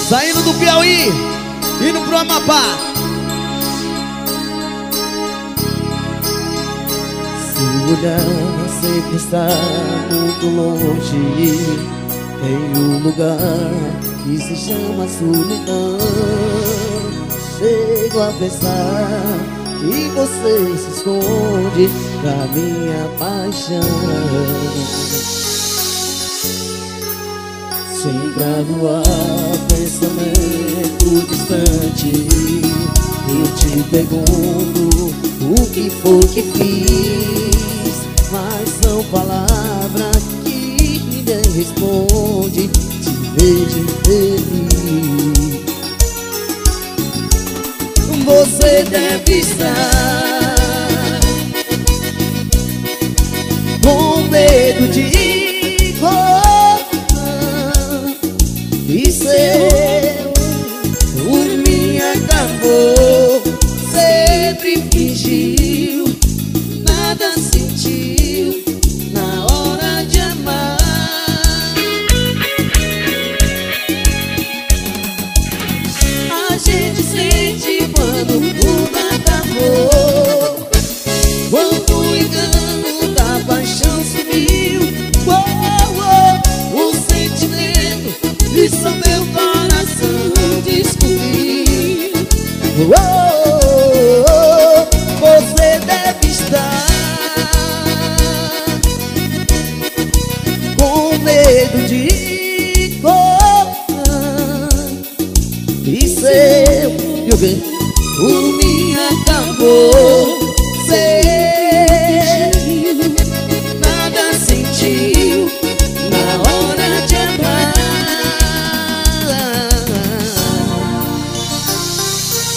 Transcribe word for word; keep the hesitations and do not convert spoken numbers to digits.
Saindo do Piauí, indo pro Amapá. Seu olhar sempre está muito longe, em um lugar que se chama solidão. Chego a pensar que você se esconde da minha paixão. Chega no ar, pensamento distante, eu te pergunto o que foi que fiz, mas são palavras que ninguém responde. Te vejo feliz. Você deve estar com medo de voltar e seu por mim acabou. Sempre fingiu, nada sentiu na hora de amar. A gente sente quando o mundo acabou, quando o engano da paixão sumiu. Oh, oh, o sentimento e só meu coração descobriu. Oh, você deve estar com medo de cortar e seu, por mim acabou. Sei